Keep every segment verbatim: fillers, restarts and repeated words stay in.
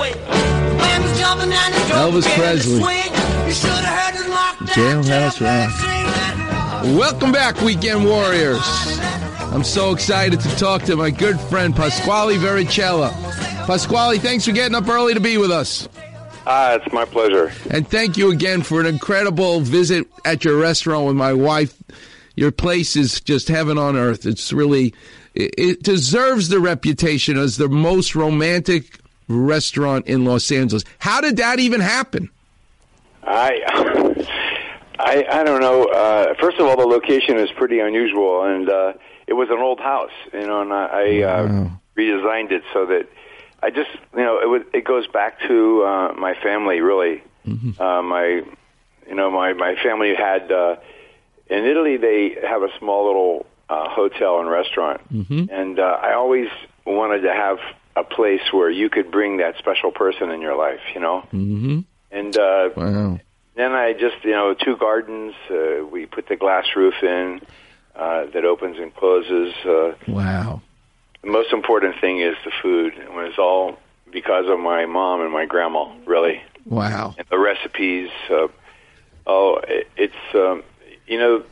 Elvis Presley. Jailhouse Rock. Welcome back, Weekend Warriors. I'm so excited to talk to my good friend, Pasquale Vericella. Pasquale, thanks for getting up early to be with us. Ah, it's my pleasure. And thank you again for an incredible visit at your restaurant with my wife. Your place is just heaven on earth. It's really, it, it deserves the reputation as the most romantic restaurant in Los Angeles. How did that even happen? I, I, I don't know. Uh, first of all, the location is pretty unusual, and uh, it was an old house, you know, and I, I uh, wow. redesigned it so that I just, you know, it was, it goes back to uh, my family, really. Mm-hmm. Uh, my, you know, my my family had. Uh, In Italy, they have a small little uh, hotel and restaurant, mm-hmm. and uh, I always wanted to have a place where you could bring that special person in your life, you know? Mm-hmm. And uh, wow. then I just, you know, two gardens, uh, we put the glass roof in uh, that opens and closes. Uh, wow. The most important thing is the food, and it's all because of my mom and my grandma, really. Wow. And the recipes, uh, oh, it, it's... Um, You know,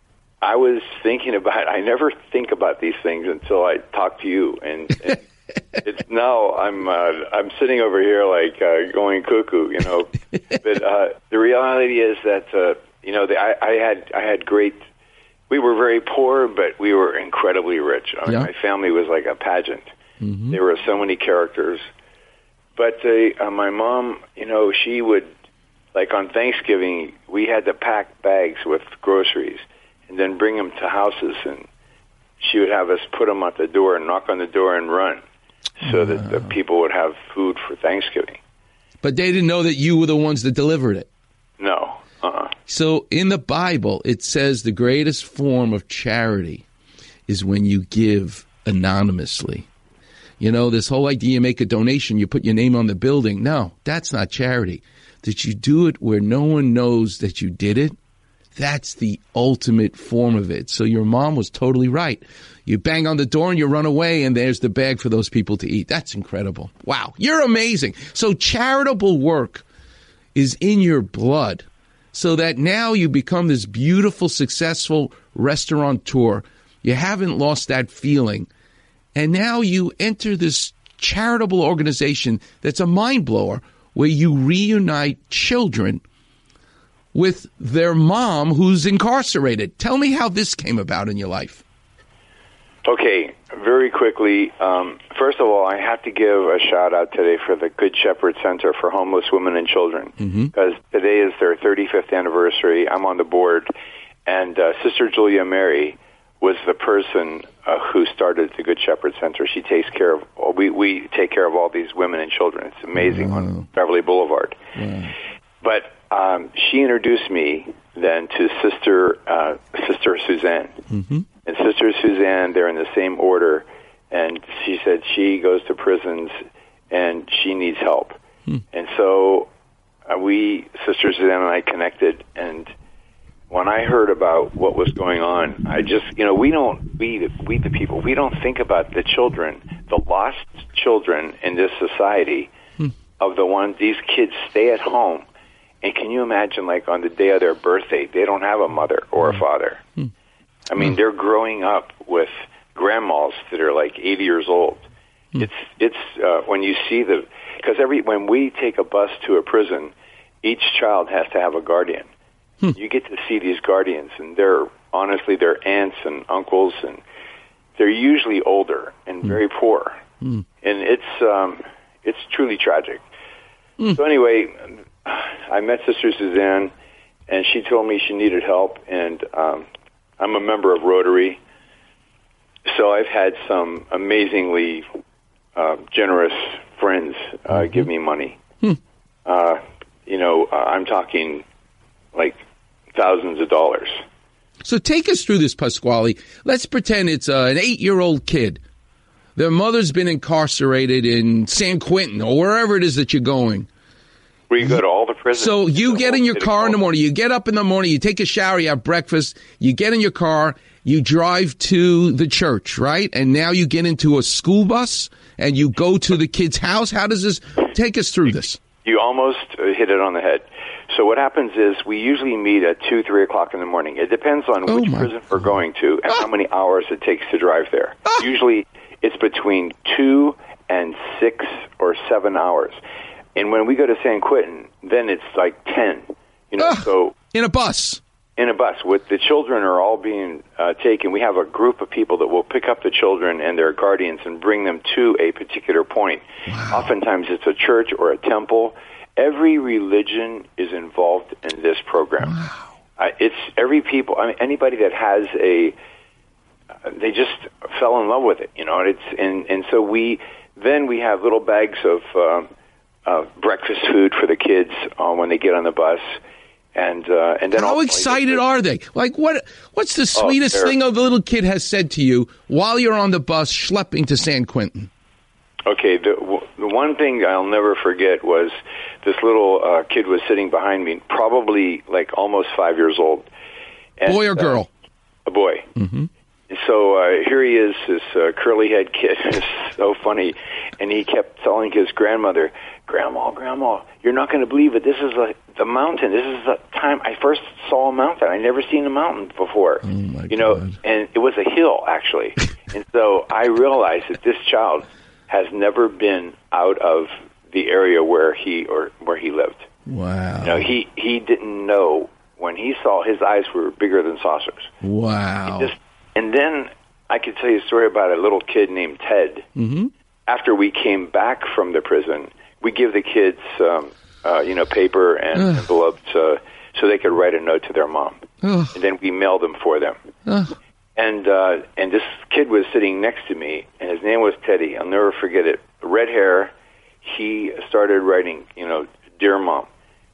I was thinking about, I never think about these things until I talk to you. And, and it's now I'm uh, I'm sitting over here like uh, going cuckoo, you know. But uh, the reality is that, uh, you know, the, I, I had I had great, we were very poor, but we were incredibly rich. I mean, yeah. My family was like a pageant. Mm-hmm. There were so many characters. But uh, uh, my mom, you know, she would, like on Thanksgiving, we had to pack bags with groceries and then bring them to houses, and she would have us put them at the door and knock on the door and run so wow. that the people would have food for Thanksgiving. But they didn't know that you were the ones that delivered it. No. Uh-uh. So in the Bible, it says the greatest form of charity is when you give anonymously. You know, this whole idea, you make a donation, you put your name on the building. No, that's not charity. That you do it where no one knows that you did it, that's the ultimate form of it. So your mom was totally right. You bang on the door and you run away, and there's the bag for those people to eat. That's incredible. Wow, you're amazing. So charitable work is in your blood, so that now you become this beautiful, successful restaurateur. You haven't lost that feeling. And now you enter this charitable organization that's a mind blower, where you reunite children with their mom who's incarcerated. Tell me how this came about in your life. Okay, very quickly. Um, first of all, I have to give a shout-out today for the Good Shepherd Center for Homeless Women and Children, because mm-hmm. today is their thirty-fifth anniversary. I'm on the board, and uh, Sister Julia Mary was the person uh, who started the Good Shepherd Center. She takes care of, we, we take care of all these women and children. It's amazing wow. on Beverly Boulevard. Wow. But um, she introduced me then to Sister uh, Sister Suzanne. Mm-hmm. And Sister Suzanne, they're in the same order, and she said she goes to prisons and she needs help. Hmm. And so uh, we, Sister Suzanne and I connected, and when I heard about what was going on, I just, you know, we don't, we, we the people, we don't think about the children, the lost children in this society hmm. of the ones, these kids stay at home. And can you imagine, like, on the day of their birthday, they don't have a mother or a father. Hmm. I mean, hmm. they're growing up with grandmas that are like eighty years old. Hmm. It's, it's, uh, when you see the, because every, when we take a bus to a prison, each child has to have a guardian. Hmm. You get to see these guardians, and they're honestly they're aunts and uncles, and they're usually older and hmm. very poor, hmm. and it's um, it's truly tragic. Hmm. So anyway, I met Sister Suzanne, and she told me she needed help, and um, I'm a member of Rotary, so I've had some amazingly uh, generous friends uh, mm-hmm. give me money. Hmm. Uh, you know, uh, I'm talking like thousands of dollars. So take us through this, Pasquale. Let's pretend it's uh, an eight-year-old kid. Their mother's been incarcerated in San Quentin or wherever it is that you're going. We go to all the prisons. So you get in your car in the morning. You get up in the morning. You take a shower. You have breakfast. You get in your car. You drive to the church, right? And now you get into a school bus and you go to the kid's house? How does this take us through this? You almost hit it on the head. So what happens is we usually meet at two, three o'clock in the morning. It depends on Oh, which my prison we're going to and how many hours it takes to drive there. Usually it's between two and six or seven hours. And when we go to San Quentin, then it's like ten. You know, Ah, so in a bus. in a bus with the children are all being uh, taken. We have a group of people that will pick up the children and their guardians and bring them to a particular point. Wow. Oftentimes it's a church or a temple. Every religion is involved in this program. Wow. Uh, it's every people. I mean, anybody that has a, uh, they just fell in love with it. You know, and it's and and so we then we have little bags of um, uh, breakfast food for the kids uh, when they get on the bus. And uh, and then How excited are they? Like, what? What's the sweetest they're- thing a little kid has said to you while you're on the bus schlepping to San Quentin? Okay, the, w- the one thing I'll never forget was this little uh, kid was sitting behind me, probably like almost five years old. And, Boy or girl? Uh, a boy. Mm-hmm. So uh, here he is, this uh, curly-head kid. It's so funny. And he kept telling his grandmother, Grandma, Grandma, you're not going to believe it. This is a, the mountain. This is the time I first saw a mountain. I'd never seen a mountain before. Oh, my you know, God. and it was a hill, actually. And so I realized that this child has never been out of the area where he or where he lived. Wow. You know, he he didn't know when he saw his eyes were bigger than saucers. Wow. He just, and then I could tell you a story about a little kid named Ted. Mm-hmm. After we came back from the prison, we give the kids, um, uh, you know, paper and Ugh. envelopes uh, so they could write a note to their mom, Ugh. and then we mail them for them. Ugh. And uh, and this kid was sitting next to me, and his name was Teddy. I'll never forget it. Red hair. He started writing, you know, Dear Mom,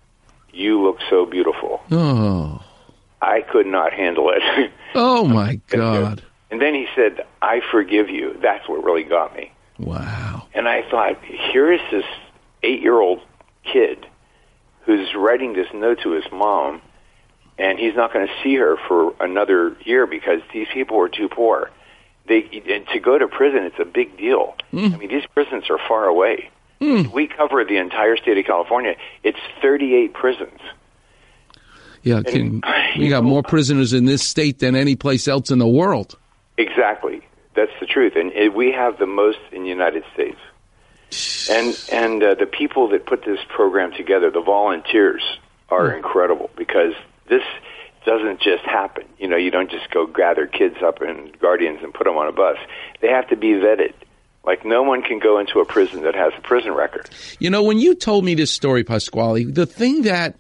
you look so beautiful. Oh. I could not handle it. Oh, my God. And then he said, I forgive you. That's what really got me. Wow. And I thought, here is this eight-year-old kid who's writing this note to his mom, and he's not going to see her for another year because these people are too poor. They and to go to prison, it's a big deal. Mm. I mean, these prisons are far away. Mm. We cover the entire state of California. It's thirty-eight prisons. Yeah, can, we got more prisoners in this state than any place else in the world. Exactly. That's the truth. And it, we have the most in the United States. And and uh, the people that put this program together, the volunteers, are Mm. incredible because this doesn't just happen. You know, you don't just go gather kids up and guardians and put them on a bus. They have to be vetted. Like, no one can go into a prison that has a prison record. You know, when you told me this story, Pasquale, the thing that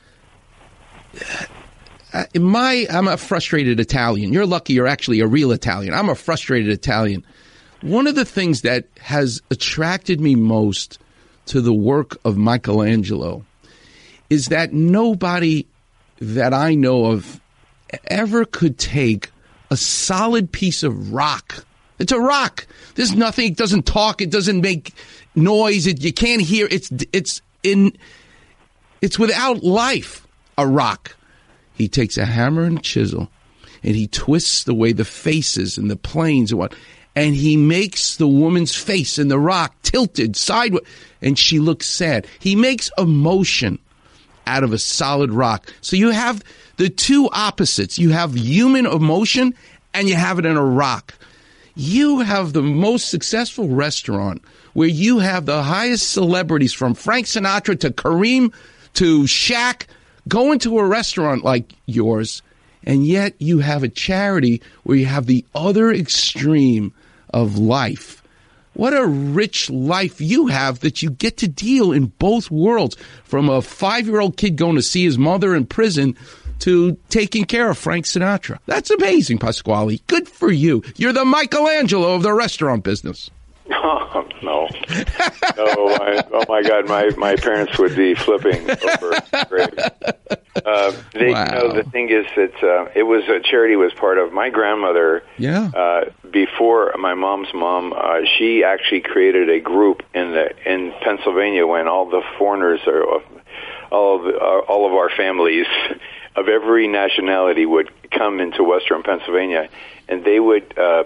uh, my I'm a frustrated Italian. You're lucky you're actually a real Italian. I'm a frustrated Italian. One of the things that has attracted me most to the work of Michelangelo is that nobody that I know of ever could take a solid piece of rock. It's a rock. There's nothing. It doesn't talk. It doesn't make noise. It, you can't hear. It's it's in. It's without life. A rock. He takes a hammer and a chisel, and he twists the way the faces and the planes and what, and he makes the woman's face in the rock tilted sideways, and she looks sad. He makes emotion out of a solid rock. So you have the two opposites. You have human emotion, and you have it in a rock. You have the most successful restaurant where you have the highest celebrities from Frank Sinatra to Kareem to Shaq go into a restaurant like yours, and yet you have a charity where you have the other extreme of life. What a rich life you have that you get to deal in both worlds, from a five-year-old kid going to see his mother in prison to taking care of Frank Sinatra. That's amazing, Pasquale. Good for you. You're the Michelangelo of the restaurant business. Oh, no. No, I, oh, my God, my, my parents would be flipping over graves. Uh, they, Wow. you know, the thing is that uh, it was a charity was part of my grandmother. Yeah. Uh, before my mom's mom, uh, she actually created a group in the in Pennsylvania when all the foreigners are all of the, uh, all of our families of every nationality would come into Western Pennsylvania, and they would uh,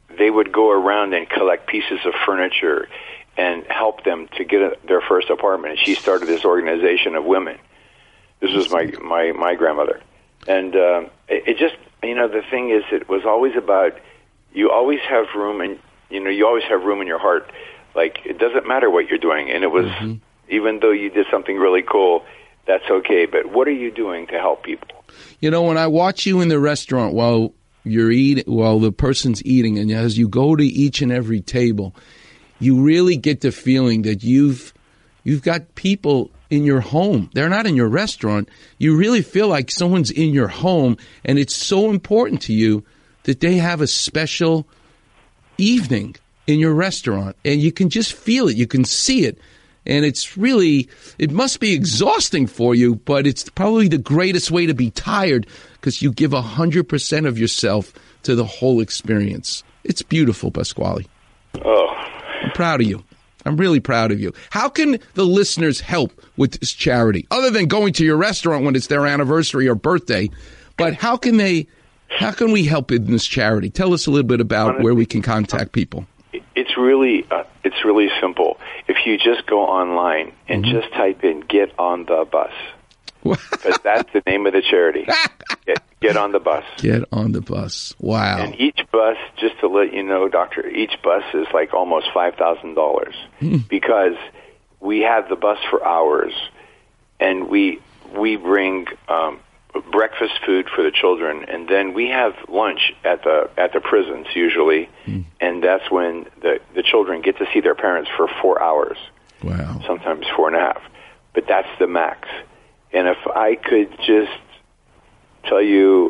they would go around and collect pieces of furniture and help them to get a, their first apartment. And she started this organization of women. This was my my, my grandmother. And uh, it, it just, you know, the thing is, it was always about, you always have room, and, you know, you always have room in your heart. Like, it doesn't matter what you're doing. And it was, mm-hmm. even though you did something really cool, that's okay. But what are you doing to help people? You know, when I watch you in the restaurant while you're eating, while the person's eating, and as you go to each and every table, you really get the feeling that you've you've got people in your home. They're not in your restaurant. You really feel like someone's in your home, and it's so important to you that they have a special evening in your restaurant, and you can just feel it. You can see it. And it's really, it must be exhausting for you, but it's probably the greatest way to be tired because you give one hundred percent of yourself to the whole experience. It's beautiful, Pasquale. Oh. I'm proud of you. I'm really proud of you. How can the listeners help with this charity, other than going to your restaurant when it's their anniversary or birthday? But how can they, how can we help in this charity? Tell us a little bit about Honestly, where we can contact people. It's really, uh, it's really simple. If you just go online and mm-hmm. just type in "Get on the Bus," because that's the name of the charity. Get, get on the bus. Get on the bus. Wow. And each bus, just to let you know, Doctor, each bus is like almost five thousand dollars mm. because we have the bus for hours, and we we bring um, breakfast food for the children, and then we have lunch at the at the prisons usually, mm. and that's when the the children get to see their parents for four hours. Wow. Sometimes four and a half, but that's the max. And if I could just tell you,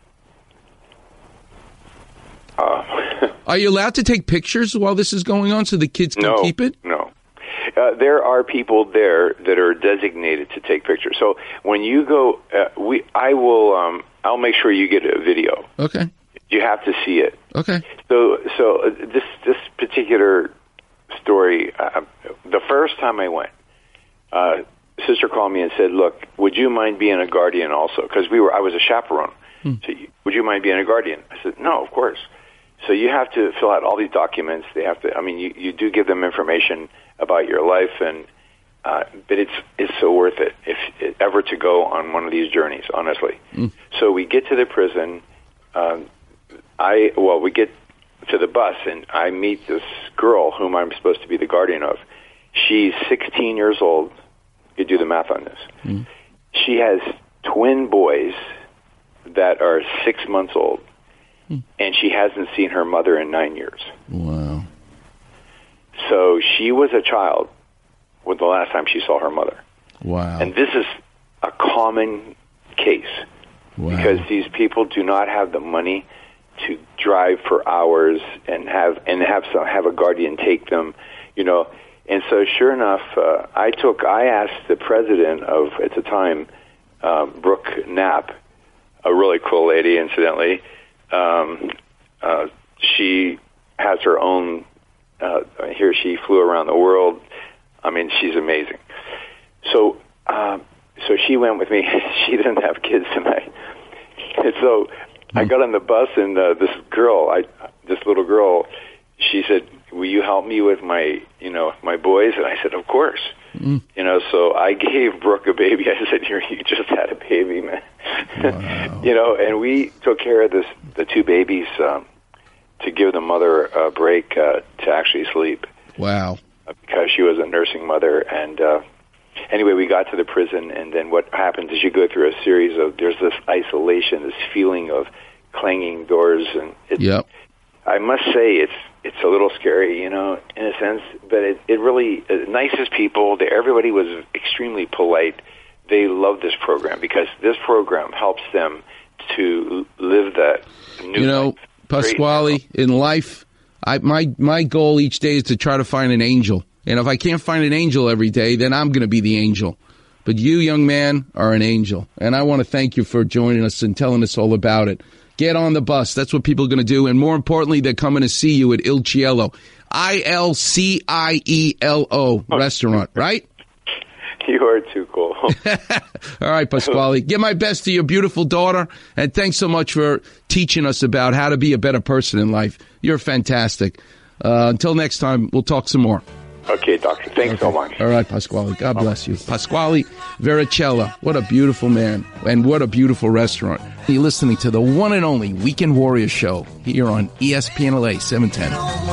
uh, are you allowed to take pictures while this is going on so the kids can no, keep it? No. Uh, there are people there that are designated to take pictures. So when you go, uh, we, I will, um, I'll make sure you get a video. Okay. You have to see it. Okay. So, so uh, this this particular story, uh, the first time I went, uh, sister called me and said, "Look, would you mind being a guardian also?" Because we were, I was a chaperone. Hmm. So, would you mind being a guardian? I said, "No, of course." So you have to fill out all these documents. They have to. I mean, you, you do give them information about your life, and uh, but it's it's so worth it if, if ever to go on one of these journeys. Honestly. Hmm. So we get to the prison. Um, I well, we get to the bus, and I meet this girl whom I'm supposed to be the guardian of. She's sixteen years old. You do the math on this. Mm. She has twin boys that are six months old, mm. and she hasn't seen her mother in nine years. Wow. So she was a child with the last time she saw her mother. Wow. And this is a common case wow. because these people do not have the money to drive for hours and have and have some have a guardian take them, you know. And so, sure enough, uh, I took. I asked the president of at the time, uh, Brooke Knapp, a really cool lady, incidentally. Um, uh, she has her own. Uh, here, she flew around the world. I mean, she's amazing. So, uh, so she went with me. She didn't have kids tonight, and so I got on the bus, and uh, this girl, I this little girl, she said, "Will you help me with my, you know, my boys?" And I said, "Of course." Mm. You know, so I gave Brooke a baby. I said, "Here, you just had a baby, man." Wow. You know, and we took care of this, the two babies, um, to give the mother a break uh, to actually sleep. Wow. Because she was a nursing mother, and uh, anyway, we got to the prison, and then what happens is you go through a series of there's this isolation, this feeling of clanging doors, and it, yep. I must say it's. It's a little scary, you know, in a sense, but it, it really, uh, nicest people, they, everybody was extremely polite. They love this program because this program helps them to live that new You know, life. Pasquale, in life, I, my, my goal each day is to try to find an angel. And if I can't find an angel every day, then I'm going to be the angel. But you, young man, are an angel. And I want to thank you for joining us and telling us all about it. Get on the bus. That's what people are going to do. And more importantly, they're coming to see you at Il Cielo. I L C I E L O restaurant, right? You are too cool. All right, Pasquale. Give my best to your beautiful daughter, and thanks so much for teaching us about how to be a better person in life. You're fantastic. Uh, until next time, we'll talk some more. Okay, doctor. Thanks okay. so much. All right, Pasquale. God bless you. Pasquale Vericella. What a beautiful man, and what a beautiful restaurant. You're listening to the one and only Weekend Warrior Show here on E S P N L A seven ten.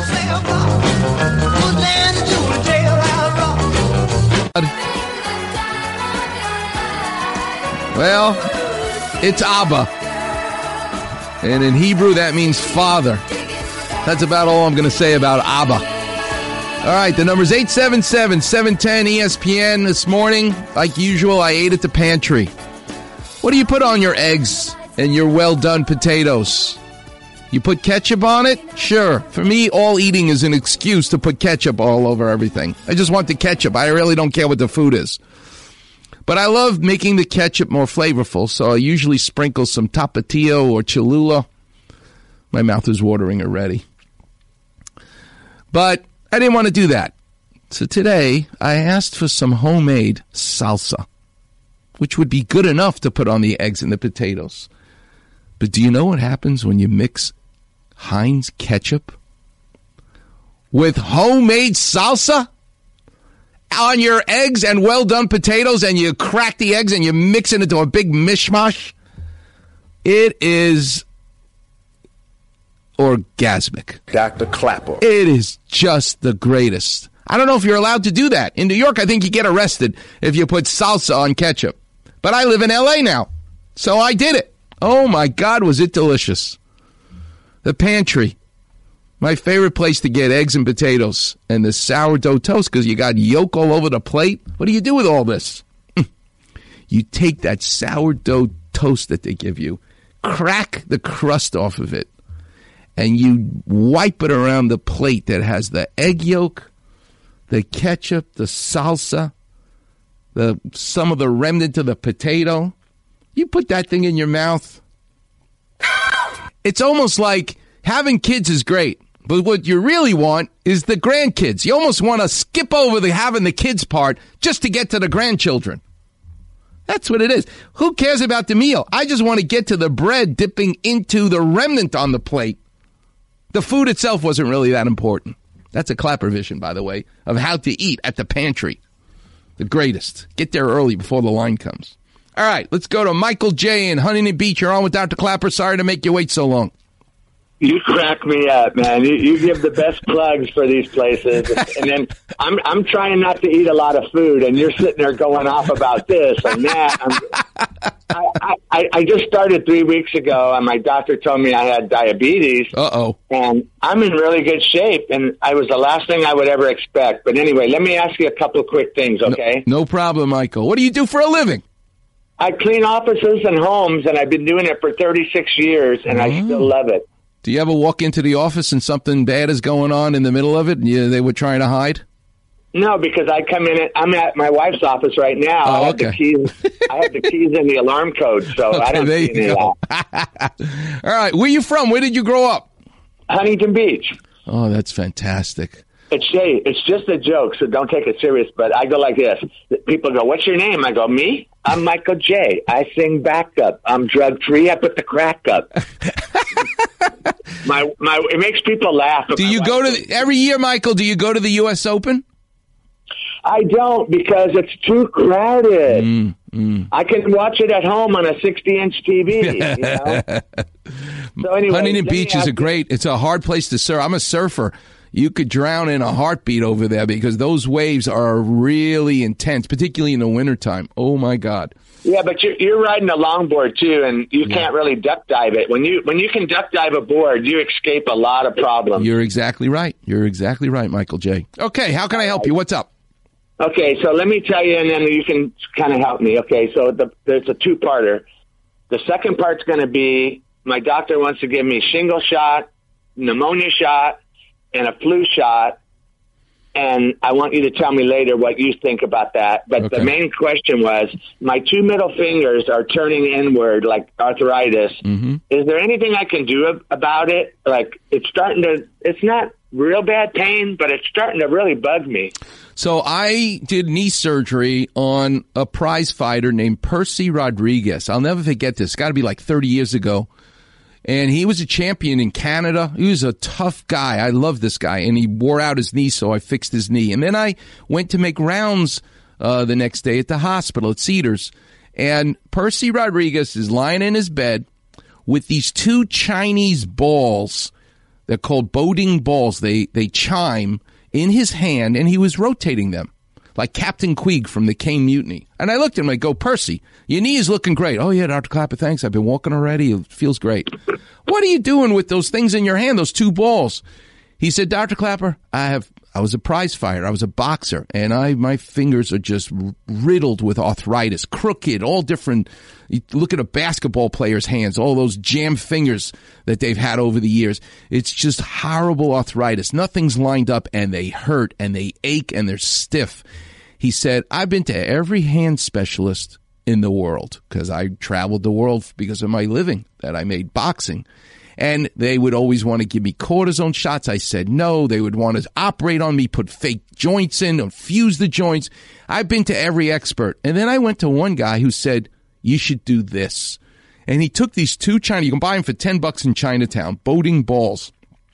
Well, it's Abba. And in Hebrew, that means father. That's about all I'm going to say about Abba. All right, the number's eight seven seven, seven one zero, E S P N. This morning, like usual, I ate at the pantry. What do you put on your eggs and your well-done potatoes? You put ketchup on it? Sure. For me, all eating is an excuse to put ketchup all over everything. I just want the ketchup. I really don't care what the food is. But I love making the ketchup more flavorful, so I usually sprinkle some Tapatio or Cholula. My mouth is watering already. But I didn't want to do that. So today, I asked for some homemade salsa, which would be good enough to put on the eggs and the potatoes. But do you know what happens when you mix Heinz ketchup with homemade salsa on your eggs and well-done potatoes, and you crack the eggs and you mix it into a big mishmash? It is orgasmic. Doctor Clapper. It is just the greatest. I don't know if you're allowed to do that. In New York, I think you get arrested if you put salsa on ketchup. But I live in L A now, so I did it. Oh, my God, was it delicious. The pantry, my favorite place to get eggs and potatoes, and the sourdough toast, because you got yolk all over the plate. What do you do with all this? You take that sourdough toast that they give you, crack the crust off of it, and you wipe it around the plate that has the egg yolk, the ketchup, the salsa, the some of the remnant of the potato. You put that thing in your mouth. It's almost like having kids is great, but what you really want is the grandkids. You almost want to skip over the having the kids part just to get to the grandchildren. That's what it is. Who cares about the meal? I just want to get to the bread dipping into the remnant on the plate. The food itself wasn't really that important. That's a Clapper vision, by the way, of how to eat at the pantry. The greatest. Get there early before the line comes. All right, let's go to Michael J. in Huntington Beach. You're on with Doctor Clapper. Sorry to make you wait so long. You crack me up, man. You, you give the best plugs for these places. And then I'm I'm trying not to eat a lot of food, and you're sitting there going off about this and that. I'm, I, I, I just started three weeks ago, and my doctor told me I had diabetes. Uh-oh. And I'm in really good shape, and I was the last thing I would ever expect. But anyway, let me ask you a couple of quick things, okay? No, no problem, Michael. What do you do for a living? I clean offices and homes, and I've been doing it for thirty-six years, and I still love it. Do you ever walk into the office and something bad is going on in the middle of it, and you, they were trying to hide? No, because I come in. I'm at my wife's office right now. Oh, I have okay. the keys. I have the keys and the alarm code, so okay, I don't there see any you of go. that. All right, where are you from? Where did you grow up? Huntington Beach. Oh, that's fantastic. It's Shay. It's just a joke, so don't take it serious. But I go like this. People go, "What's your name?" I go, "Me. I'm Michael J. I sing backup. I'm drug free. I put the crack up." my my. It makes people laugh. Do you go to the, every year, Michael? Do you go to the U S Open? I don't, because it's too crowded. Mm, mm. I can watch it at home on a sixty-inch T V. You know? So anyway, Huntington Beach is a great. It's a hard place to surf. I'm a surfer. You could drown in a heartbeat over there because those waves are really intense, particularly in the wintertime. Oh, my God. Yeah, but you're, you're riding a longboard, too, and you yeah. can't really duck dive it. When you when you can duck dive a board, you escape a lot of problems. You're exactly right. You're exactly right, Michael J. Okay, how can I help you? What's up? Okay, so let me tell you, and then you can kind of help me. Okay, so the, there's a two-parter. The second part's going to be my doctor wants to give me shingle shot, pneumonia shot, and a flu shot, and I want you to tell me later what you think about that. But okay. The main question was, my two middle fingers are turning inward like arthritis. Mm-hmm. Is there anything I can do about it? Like, it's starting to, it's not real bad pain, but it's starting to really bug me. So I did knee surgery on a prize fighter named Percy Rodriguez. I'll never forget this. It's got to be like thirty years ago. And he was a champion in Canada. He was a tough guy. I love this guy. And he wore out his knee, so I fixed his knee. And then I went to make rounds uh, the next day at the hospital at Cedars. And Percy Rodriguez is lying in his bed with these two Chinese balls. They're called Boding balls. They they chime in his hand, and he was rotating them like Captain Queeg from the Caine Mutiny. And I looked at him, I go, Percy, your knee is looking great. Oh, yeah, Doctor Clapper, thanks. I've been walking already. It feels great. What are you doing with those things in your hand, those two balls? He said, Doctor Clapper, I have. I was a prize fighter. I was a boxer, and I my fingers are just riddled with arthritis, crooked, all different. You look at a basketball player's hands, all those jam fingers that they've had over the years. It's just horrible arthritis. Nothing's lined up, and they hurt, and they ache, and they're stiff. He said, I've been to every hand specialist in the world because I traveled the world because of my living that I made boxing. And they would always want to give me cortisone shots. I said no. They would want to operate on me, put fake joints in, or fuse the joints. I've been to every expert. And then I went to one guy who said, you should do this. And he took these two China, you can buy them for ten bucks in Chinatown, Boding balls.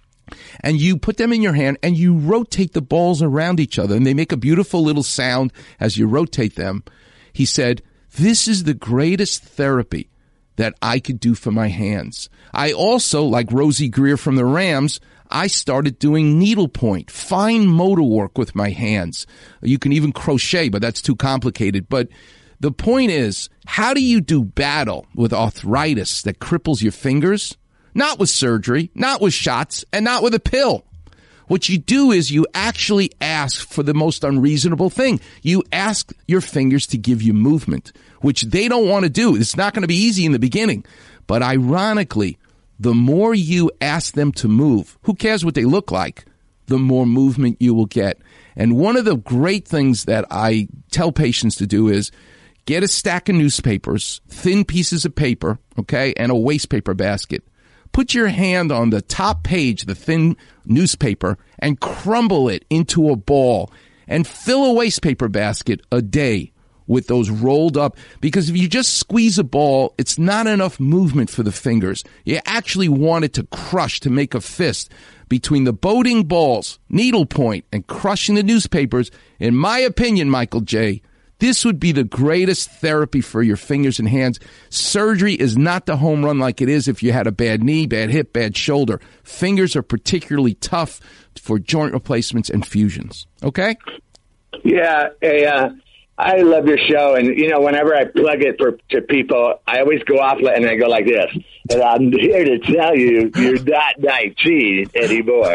And you put them in your hand and you rotate the balls around each other. And they make a beautiful little sound as you rotate them. He said, this is the greatest therapy that I could do for my hands. I also, like Rosie Greer from the Rams, I started doing needlepoint, fine motor work with my hands. You can even crochet, but that's too complicated. But the point is, how do you do battle with arthritis that cripples your fingers? Not with surgery, not with shots, and not with a pill. What you do is you actually ask for the most unreasonable thing. You ask your fingers to give you movement, which they don't want to do. It's not going to be easy in the beginning. But ironically, the more you ask them to move, who cares what they look like, the more movement you will get. And one of the great things that I tell patients to do is get a stack of newspapers, thin pieces of paper, okay, and a waste paper basket. Put your hand on the top page, the thin newspaper, and crumble it into a ball and fill a waste paper basket a day with those rolled up. Because if you just squeeze a ball, it's not enough movement for the fingers. You actually want it to crush, to make a fist. Between the Boding balls, needlepoint, and crushing the newspapers, in my opinion, Michael J., this would be the greatest therapy for your fingers and hands. Surgery is not the home run like it is if you had a bad knee, bad hip, bad shoulder. Fingers are particularly tough for joint replacements and fusions. Okay? Yeah, hey, uh, I love your show. And, you know, whenever I plug it for to people, I always go off and I go like this. And I'm here to tell you, you're not nineteen anymore.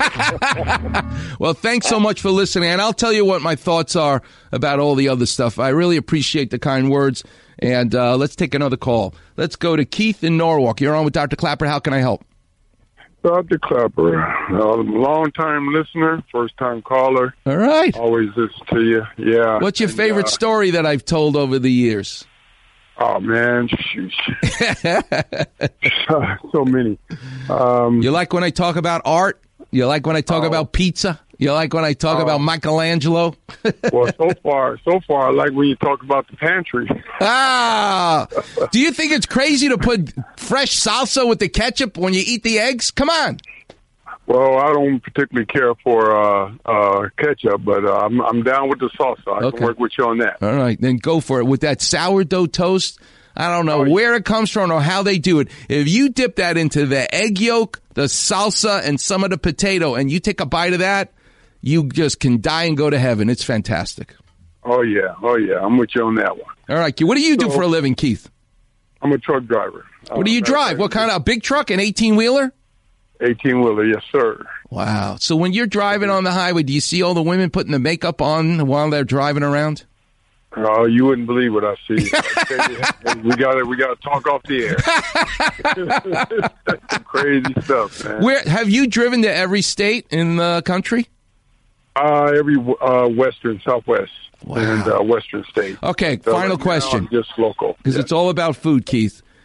Well, thanks so much for listening. And I'll tell you what my thoughts are about all the other stuff. I really appreciate the kind words. And uh, let's take another call. Let's go to Keith in Norwalk. You're on with Doctor Clapper. How can I help? Doctor Clapper, uh, long-time listener, first-time caller. All right. Always listen to you. Yeah. What's your and, favorite uh, story that I've told over the years? Oh, man. So many. Um, you like when I talk about art? You like when I talk oh, about pizza? You like when I talk oh, about Michelangelo? Well, so far, so far, I like when you talk about the pantry. Ah! Do you think it's crazy to put fresh salsa with the ketchup when you eat the eggs? Come on. Well, I don't particularly care for uh, uh, ketchup, but uh, I'm, I'm down with the salsa. I Okay. can work with you on that. All right, then go for it. With that sourdough toast, I don't know Oh, yeah. where it comes from or how they do it. If you dip that into the egg yolk, the salsa, and some of the potato, and you take a bite of that, you just can die and go to heaven. It's fantastic. Oh, yeah. Oh, yeah. I'm with you on that one. All right, what do you do So- for a living, Keith? I'm a truck driver. What do you Uh, drive? What kind of, a big truck, an eighteen-wheeler? eighteen-wheeler, yes, sir. Wow. So when you're driving on the highway, do you see all the women putting the makeup on while they're driving around? Oh, you wouldn't believe what I see. I tell you, we got to we got to talk off the air. That's some crazy stuff, man. Where have you driven to every state in the country? Uh, every uh, western, southwest, Wow. and uh, western state. Okay, So final right now, question. I'm just local. Because Yeah. it's all about food, Keith.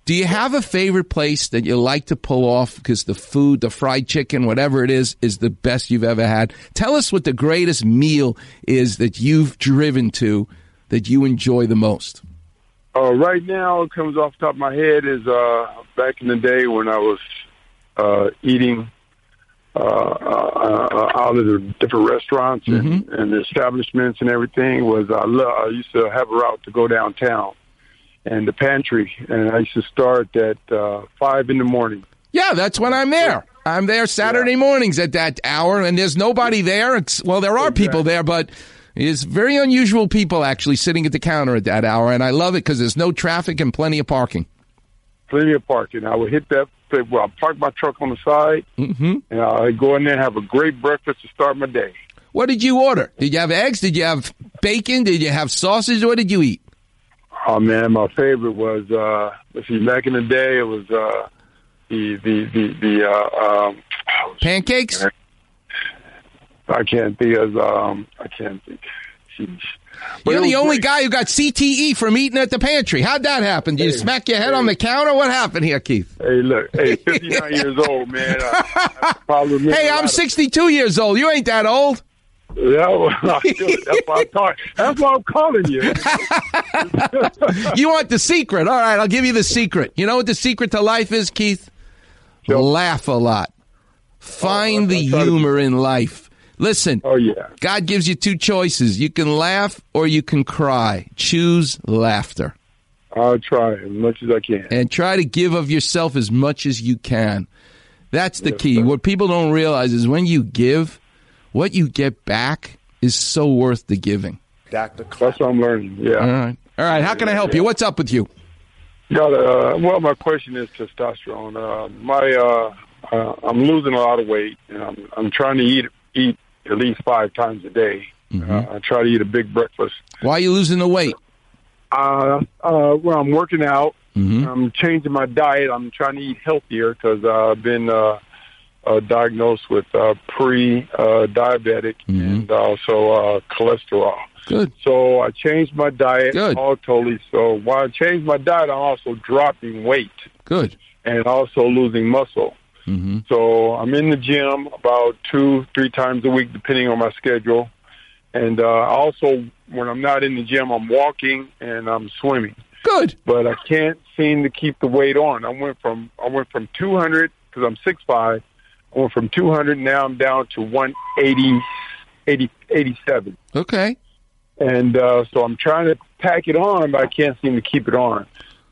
Do you have a favorite place that you like to pull off because the food, the fried chicken, whatever it is, is the best you've ever had? Tell us what the greatest meal is that you've driven to that you enjoy the most. Uh, right now, it comes off the top of my head is uh, back in the day when I was uh, eating uh, uh, out of the different restaurants and, mm-hmm. and establishments and everything. Was I, lo- I used to have a route to go downtown and the pantry, and I used to start at uh, five in the morning. Yeah, that's when I'm there. I'm there Saturday yeah. mornings at that hour, and there's nobody there. It's, well, there are exactly. people there, but it's very unusual people actually sitting at the counter at that hour, and I love it because there's no traffic and plenty of parking. Plenty of parking. I would hit that, well, I park my truck on the side, mm-hmm. and I go in there and have a great breakfast to start my day. What did you order? Did you have eggs? Did you have bacon? Did you have sausage? What did you eat? Oh, man, my favorite was, uh, let's see, back in the day, it was uh, the, the, the, the uh, um, pancakes? I can't think of, um, I can't think. Sheesh. You're the only great. guy who got C T E from eating at the pantry. How'd that happen? Did you hey, smack your head hey. on the counter? What happened here, Keith? Hey, look, hey, fifty-nine years old, man. I, I hey, I'm sixty-two of... years old. You ain't that old. Yeah, well, that's why I'm talking. That's why I'm calling you. You want the secret? All right, I'll give you the secret. You know what the secret to life is, Keith? Sure. Laugh a lot. Find oh, the humor to... in life. Listen, oh, yeah. God gives you two choices. You can laugh or you can cry. Choose laughter. I'll try as much as I can. And try to give of yourself as much as you can. That's the yes, key. Sir. What people don't realize is when you give, what you get back is so worth the giving. That's what I'm learning, yeah. All right. All right. How can I help yeah. you? What's up with you? Got uh, well, my question is testosterone. Uh, my, uh, uh, I'm losing a lot of weight, and I'm, I'm trying to eat eat at least five times a day. Mm-hmm. Uh, I try to eat a big breakfast. Why are you losing the weight? Uh, uh, well, I'm working out. Mm-hmm. I'm changing my diet. I'm trying to eat healthier because uh, I've been uh, uh, diagnosed with uh, pre-diabetic uh, mm-hmm. and also uh, cholesterol. Good. So I changed my diet Good. all totally. So while I changed my diet, I'm also dropping weight. Good. And also losing muscle. Mm-hmm. So I'm in the gym about two, three times a week, depending on my schedule. And uh, also, when I'm not in the gym, I'm walking and I'm swimming. Good. But I can't seem to keep the weight on. I went from I went from two hundred, because I'm six five, I went from two hundred, now I'm down to one eighty, eighty, eighty-seven. Okay. And uh, so I'm trying to pack it on, but I can't seem to keep it on.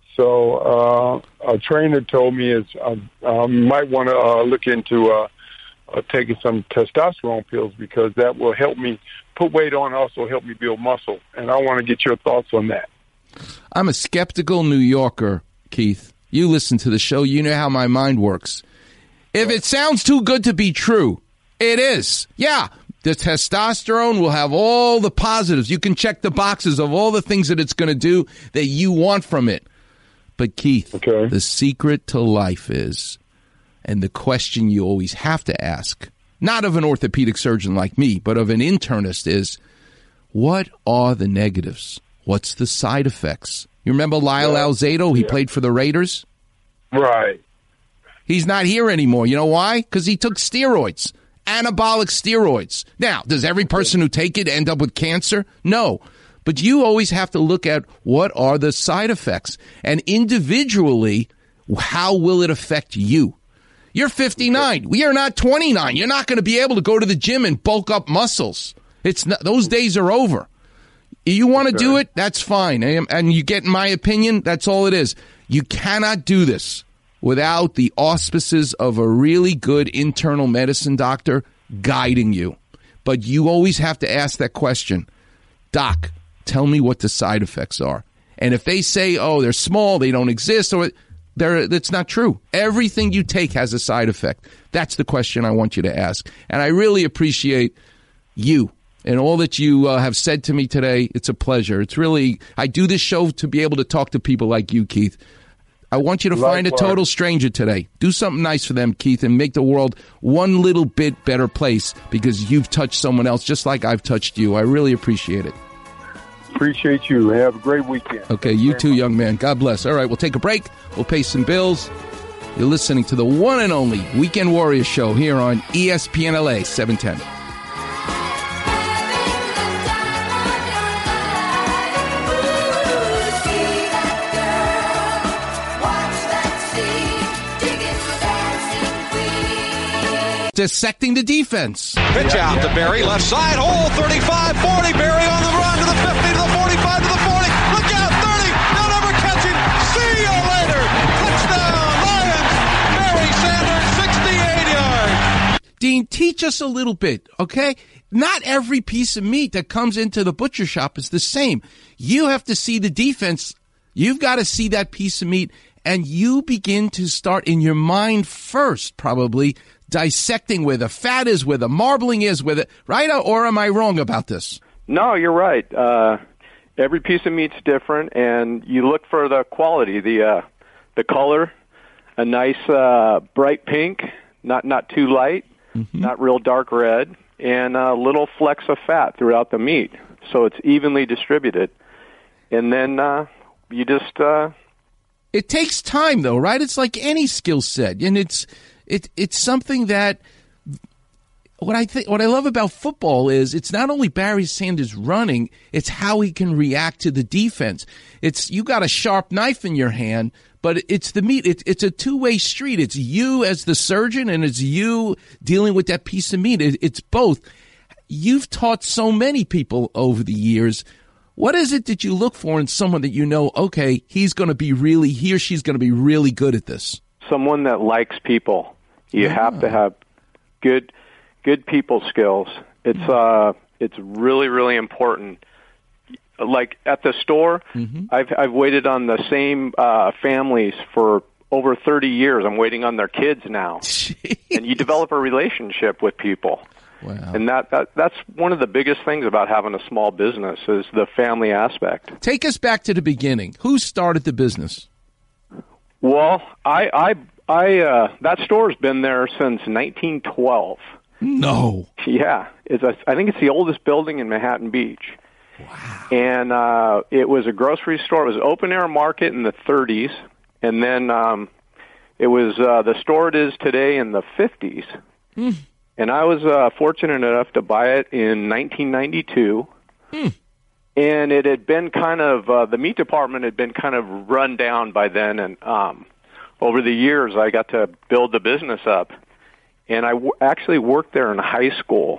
So uh, a trainer told me is I uh, um, might want to uh, look into uh, uh, taking some testosterone pills because that will help me put weight on and also help me build muscle. And I want to get your thoughts on that. I'm a skeptical New Yorker, Keith. You listen to the show. You know how my mind works. If it sounds too good to be true, it is. Yeah, the testosterone will have all the positives. You can check the boxes of all the things that it's going to do that you want from it. But, Keith, okay. the secret to life is, and the question you always have to ask, not of an orthopedic surgeon like me, but of an internist is, what are the negatives? What's the side effects? You remember Lyle yeah. Alzado? He yeah. played for the Raiders? Right. He's not here anymore. You know why? Because he took steroids, anabolic steroids. Now, does every person who take it end up with cancer? No. But you always have to look at what are the side effects. And individually, how will it affect you? You're fifty-nine. We are not twenty-nine. You're not going to be able to go to the gym and bulk up muscles. It's not, those days are over. You want to okay. do it? That's fine. And you get my opinion? That's all it is. You cannot do this without the auspices of a really good internal medicine doctor guiding you. But you always have to ask that question. Doc, tell me what the side effects are. And if they say, oh, they're small, they don't exist, or they're, that's not true. Everything you take has a side effect. That's the question I want you to ask. And I really appreciate you and all that you uh, have said to me today. It's a pleasure. It's really, I do this show to be able to talk to people like you, Keith. I want you to Likewise. find a total stranger today. Do something nice for them, Keith, and make the world one little bit better place because you've touched someone else just like I've touched you. I really appreciate it. Appreciate you. Have a great weekend. Okay, you too, young man. God bless. All right, we'll take a break. We'll pay some bills. You're listening to the one and only Weekend Warriors show here on E S P N L A seven ten. Dissecting the defense. Pitch out to Berry, left side, hole, thirty-five forty. Berry on the run to the fifty, to the forty-five, to the forty. Look out, thirty. They'll never catch him. See you later. Touchdown, Lions. Barry Sanders, sixty-eight yards. Dean, teach us a little bit, okay? Not every piece of meat that comes into the butcher shop is the same. You have to see the defense. You've got to see that piece of meat, and you begin to start in your mind first, probably, dissecting where the fat is, where the marbling is, where the, right? Or am I wrong about this? No, you're right. Uh, every piece of meat's different, and you look for the quality, the uh, the color, a nice uh, bright pink, not not too light, mm-hmm. not real dark red, and a little flecks of fat throughout the meat, so it's evenly distributed. And then uh, you just... Uh, it takes time, though, right? It's like any skill set, and it's... It it's something that what I think what I love about football is it's not only Barry Sanders running, it's how he can react to the defense. It's you got a sharp knife in your hand, but it's the meat. It's it's a two-way street. It's you as the surgeon, and it's you dealing with that piece of meat. It, it's both. You've taught so many people over the years. What is it that you look for in someone that you know, okay, he's going to be really, he or she's going to be really good at this? Someone that likes people. You yeah. have to have good, good people skills. It's uh, it's really, really important. Like at the store, mm-hmm. I've I've waited on the same uh, families for over thirty years. I'm waiting on their kids now, Jeez. And you develop a relationship with people. Wow. And that, that that's one of the biggest things about having a small business is the family aspect. Take us back to the beginning. Who started the business? Well, I, I, I, uh, that store's been there since nineteen twelve. No. Yeah, it's a, I think it's the oldest building in Manhattan Beach. Wow. And uh, it was a grocery store. It was open air market in the thirties, and then um, it was uh, the store it is today in the fifties. Mm. And I was uh, fortunate enough to buy it in nineteen ninety-two. Mm. And it had been kind of, uh, the meat department had been kind of run down by then. And um, over the years, I got to build the business up. And I w- actually worked there in high school.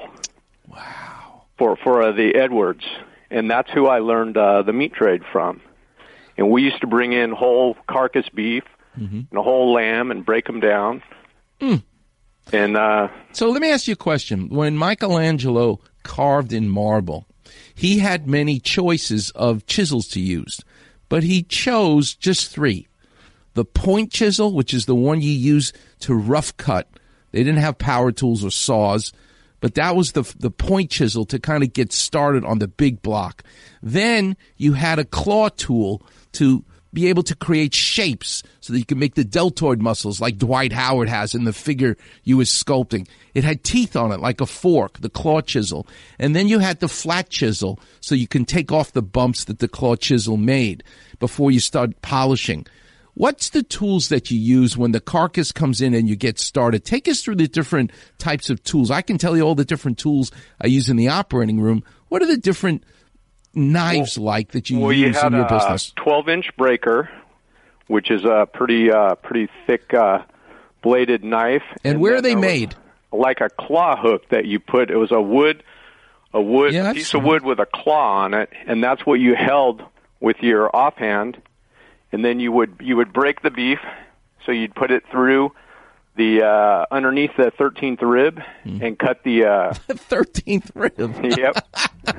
Wow. For, for uh, the Edwards. And that's who I learned uh, the meat trade from. And we used to bring in whole carcass beef mm-hmm. and a whole lamb and break them down. Mm. And uh, so let me ask you a question. When Michelangelo carved in marble, he had many choices of chisels to use, but he chose just three. The point chisel, which is the one you use to rough cut. They didn't have power tools or saws, but that was the the point chisel to kind of get started on the big block. Then you had a claw tool to be able to create shapes so that you can make the deltoid muscles like Dwight Howard has in the figure you was sculpting. It had teeth on it like a fork, the claw chisel. And then you had the flat chisel so you can take off the bumps that the claw chisel made before you start polishing. What's the tools that you use when the carcass comes in and you get started? Take us through the different types of tools. I can tell you all the different tools I use in the operating room. What are the different knives well, like that you well, use you in your business? A twelve-inch breaker, which is a pretty uh, pretty thick uh, bladed knife. And, and where are they made? Like a claw hook that you put. It was a wood, a wood yeah, piece of wood with a claw on it, and that's what you held with your offhand. And then you would you would break the beef, so you'd put it through the uh, underneath the thirteenth rib mm. and cut the uh, thirteenth rib. Yep.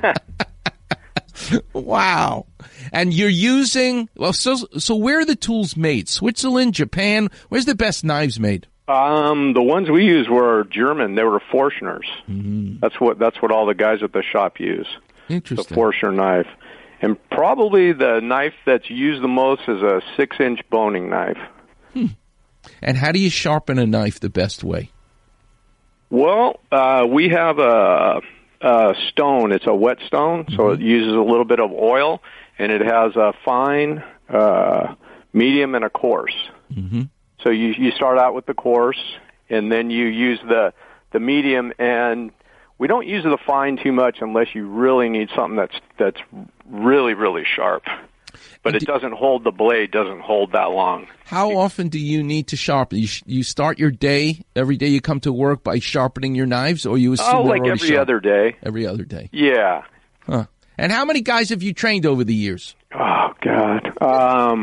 Wow. And you're using, well, so so where are the tools made? Switzerland, Japan? Where's the best knives made? Um, the ones we used were German. They were Forstners. Mm-hmm. That's what that's what all the guys at the shop use. Interesting. The Forstner knife. And probably the knife that's used the most is a six-inch boning knife. Hmm. And how do you sharpen a knife the best way? Well, uh, we have a uh, stone. It's a wet stone, mm-hmm. so it uses a little bit of oil, and it has a fine, uh, medium, and a coarse. Mm-hmm. So you you start out with the coarse, and then you use the the medium, and we don't use the fine too much unless you really need something that's that's really, really sharp. But it doesn't hold, the blade doesn't hold that long. How often do you need to sharpen? You, sh- you start your day, every day you come to work, by sharpening your knives, or you assume Oh, like every sharp? other day. Every other day. Yeah. Huh. And how many guys have you trained over the years? Oh, God. Um,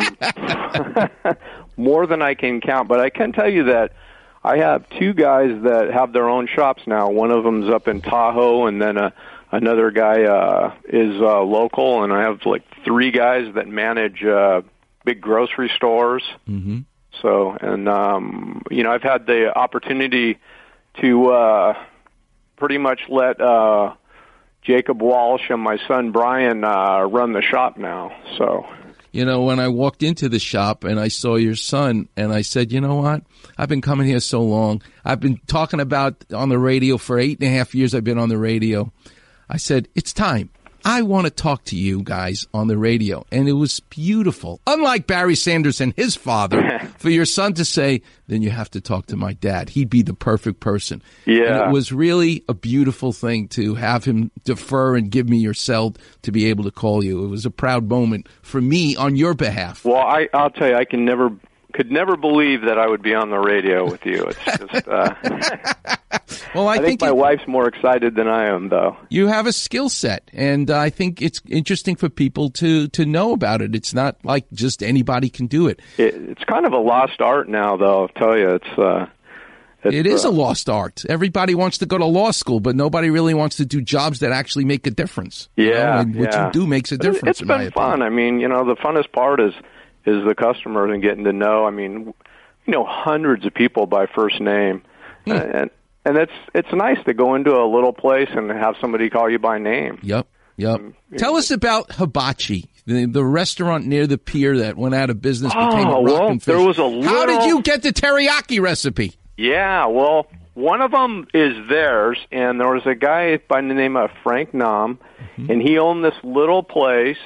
more than I can count. But I can tell you that I have two guys that have their own shops now. One of them's up in Tahoe, and then a Another guy uh, is uh, local, and I have like three guys that manage uh, big grocery stores. Mm-hmm. So, and um, you know, I've had the opportunity to uh, pretty much let uh, Jacob Walsh and my son Brian uh, run the shop now. So, you know, when I walked into the shop and I saw your son, and I said, you know what? I've been coming here so long. I've been talking about on the radio for eight and a half years. I've been on the radio. I said, it's time. I want to talk to you guys on the radio. And it was beautiful. Unlike Barry Sanders and his father, for your son to say, then you have to talk to my dad. He'd be the perfect person. Yeah. And it was really a beautiful thing to have him defer and give me your cell to be able to call you. It was a proud moment for me on your behalf. Well, I, I'll tell you, I can never... could never believe that I would be on the radio with you. It's just, uh, well, I, I think, think my it, wife's more excited than I am, though. You have a skill set, and uh, I think it's interesting for people to, to know about it. It's not like just anybody can do it. it it's kind of a lost art now, though, I'll tell you. It's, uh, it's It is uh, a lost art. Everybody wants to go to law school, but nobody really wants to do jobs that actually make a difference. Yeah, you know? And what yeah. you do makes a difference. It's in been my fun. opinion. I mean, you know, the funnest part is is the customers and getting to know. I mean, you know, hundreds of people by first name, hmm. and and it's it's nice to go into a little place and have somebody call you by name. Yep, yep. Um, Tell us about Hibachi, the, the restaurant near the pier that went out of business, oh, became a well, Rockin' Fish. There was a little... How did you get the teriyaki recipe? Yeah, well, one of them is theirs, and there was a guy by the name of Frank Nam, mm-hmm. and he owned this little place,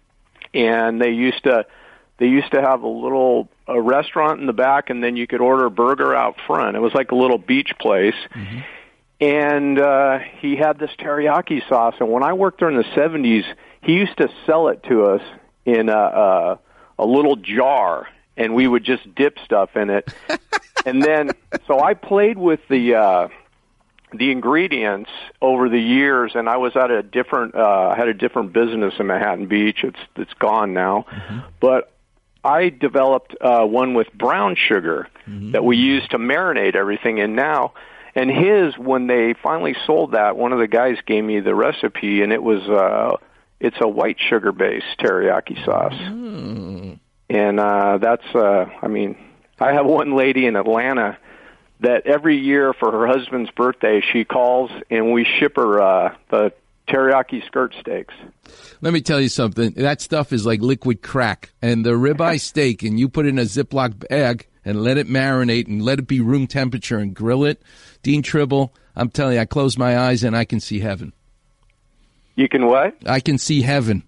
and they used to they used to have a little a restaurant in the back, and then you could order a burger out front. It was like a little beach place. Mm-hmm. And uh, he had this teriyaki sauce, and when I worked there in the seventies, he used to sell it to us in a, a, a little jar, and we would just dip stuff in it. And then, so I played with the uh, the ingredients over the years, and I was at a different, uh, I had a different business in Manhattan Beach. It's it's gone now, mm-hmm. but I developed uh, one with brown sugar mm-hmm. that we used to marinate everything in now. And his, when they finally sold that, one of the guys gave me the recipe, and it was uh, it's a white sugar-based teriyaki sauce. Mm. And uh, that's, uh, I mean, I have one lady in Atlanta that every year for her husband's birthday, she calls, and we ship her uh, the teriyaki skirt steaks. Let me tell you something. That stuff is like liquid crack. And the ribeye steak, and you put it in a Ziploc bag and let it marinate and let it be room temperature and grill it. Dean Tribble, I'm telling you, I close my eyes and I can see heaven. You can what? I can see heaven.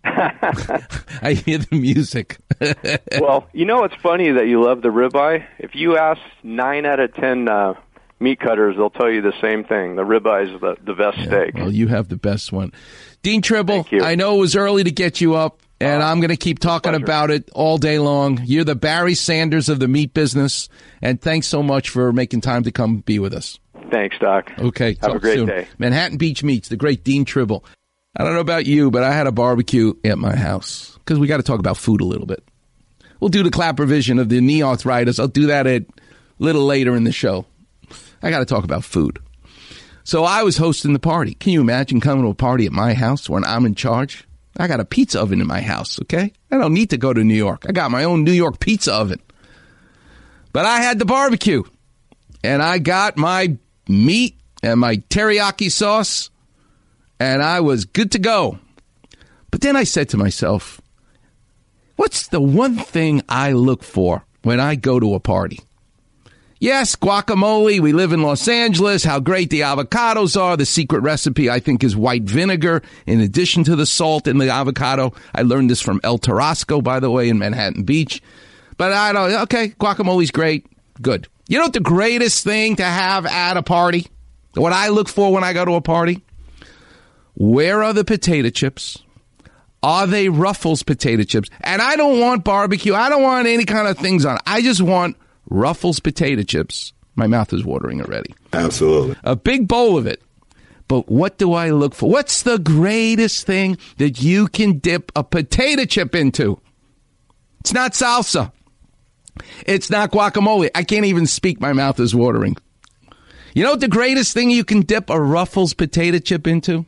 I hear the music. Well, you know what's funny that you love the ribeye? If you ask nine out of ten uh, meat cutters, they'll tell you the same thing. The ribeye is the, the best yeah, steak. Well, you have the best one. Dean Tribble, I know it was early to get you up, and uh, I'm going to keep talking about it all day long. You're the Barry Sanders of the meat business, and thanks so much for making time to come be with us. Thanks, Doc. Okay. Have a great soon. day. Manhattan Beach Meats, the great Dean Tribble. I don't know about you, but I had a barbecue at my house because we got to talk about food a little bit. We'll do the clap revision of the knee arthritis. I'll do that a little later in the show. I got to talk about food. So I was hosting the party. Can you imagine coming to a party at my house when I'm in charge? I got a pizza oven in my house, okay? I don't need to go to New York. I got my own New York pizza oven. But I had the barbecue, and I got my meat and my teriyaki sauce, and I was good to go. But then I said to myself, what's the one thing I look for when I go to a party? Yes, guacamole. We live in Los Angeles. How great the avocados are. The secret recipe, I think, is white vinegar in addition to the salt in the avocado. I learned this from El Tarasco, by the way, in Manhattan Beach. But I don't, okay, guacamole's great. Good. You know what the greatest thing to have at a party? What I look for when I go to a party? Where are the potato chips? Are they Ruffles potato chips? And I don't want barbecue. I don't want any kind of things on it. I just want Ruffles potato chips. My mouth is watering already. Absolutely. A big bowl of it. But what do I look for? What's the greatest thing that you can dip a potato chip into? It's not salsa. It's not guacamole. I can't even speak. My mouth is watering. You know what the greatest thing you can dip a Ruffles potato chip into?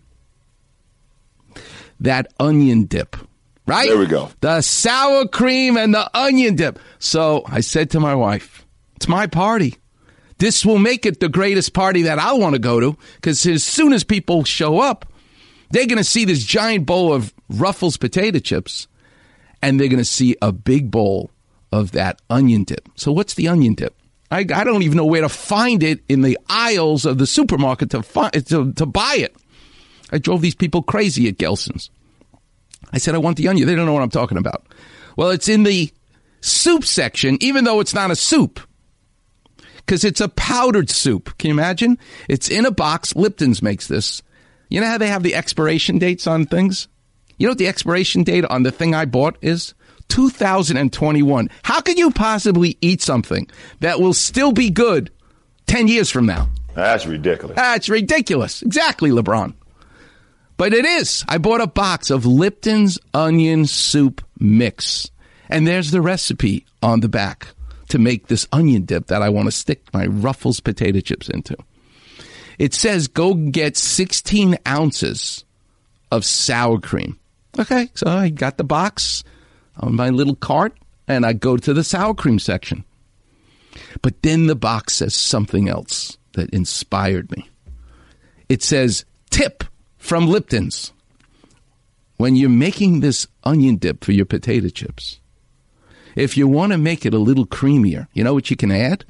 That onion dip. Right? There we go. The sour cream and the onion dip. So I said to my wife, it's my party. This will make it the greatest party that I want to go to, because as soon as people show up, they're going to see this giant bowl of Ruffles potato chips, and they're going to see a big bowl of that onion dip. So what's the onion dip? I, I don't even know where to find it in the aisles of the supermarket to, find, to, to buy it. I drove these people crazy at Gelson's. I said, I want the onion. They don't know what I'm talking about. Well, it's in the soup section, even though it's not a soup, because it's a powdered soup. Can you imagine? It's in a box. Lipton's makes this. You know how they have the expiration dates on things? You know what the expiration date on the thing I bought is? two thousand twenty-one. How could you possibly eat something that will still be good ten years from now? That's ridiculous. That's ridiculous. Exactly, LeBron. But it is. I bought a box of Lipton's onion soup mix. And there's the recipe on the back to make this onion dip that I want to stick my Ruffles potato chips into. It says go get sixteen ounces of sour cream. Okay, so I got the box on my little cart, and I go to the sour cream section. But then the box says something else that inspired me. It says, tip from Lipton's. When you're making this onion dip for your potato chips, if you want to make it a little creamier, you know what you can add?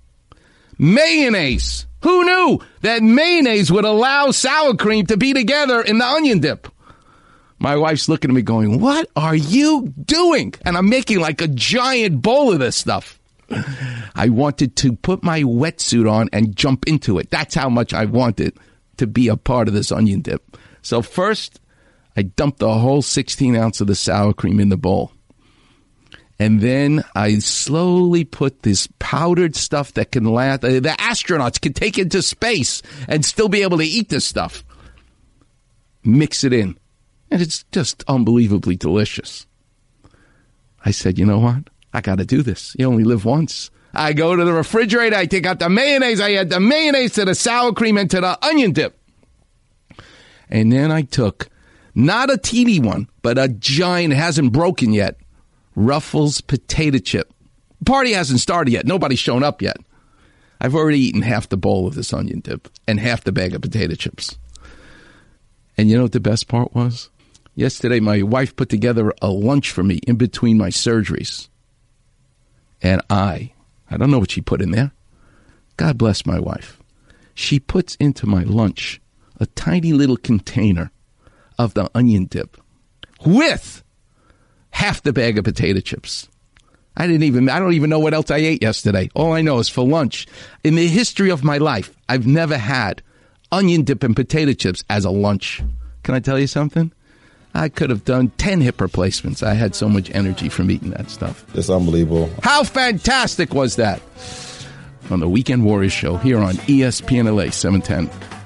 Mayonnaise. Who knew that mayonnaise would allow sour cream to be together in the onion dip? My wife's looking at me going, what are you doing? And I'm making like a giant bowl of this stuff. I wanted to put my wetsuit on and jump into it. That's how much I wanted to be a part of this onion dip. So first, I dumped the whole sixteen ounce of the sour cream in the bowl. And then I slowly put this powdered stuff that can last. The astronauts can take into space and still be able to eat this stuff. Mix it in. And it's just unbelievably delicious. I said, you know what? I got to do this. You only live once. I go to the refrigerator. I take out the mayonnaise. I add the mayonnaise to the sour cream and to the onion dip. And then I took not a teeny one, but a giant, hasn't broken yet, Ruffles potato chip. Party hasn't started yet. Nobody's shown up yet. I've already eaten half the bowl of this onion dip and half the bag of potato chips. And you know what the best part was? Yesterday, my wife put together a lunch for me in between my surgeries. And I, I don't know what she put in there. God bless my wife. She puts into my lunch a tiny little container of the onion dip with half the bag of potato chips. I didn't even, I don't even know what else I ate yesterday. All I know is for lunch. In the history of my life, I've never had onion dip and potato chips as a lunch. Can I tell you something? I could have done ten hip replacements. I had so much energy from eating that stuff. It's unbelievable. How fantastic was that? On the Weekend Warriors show here on E S P N L A seven ten.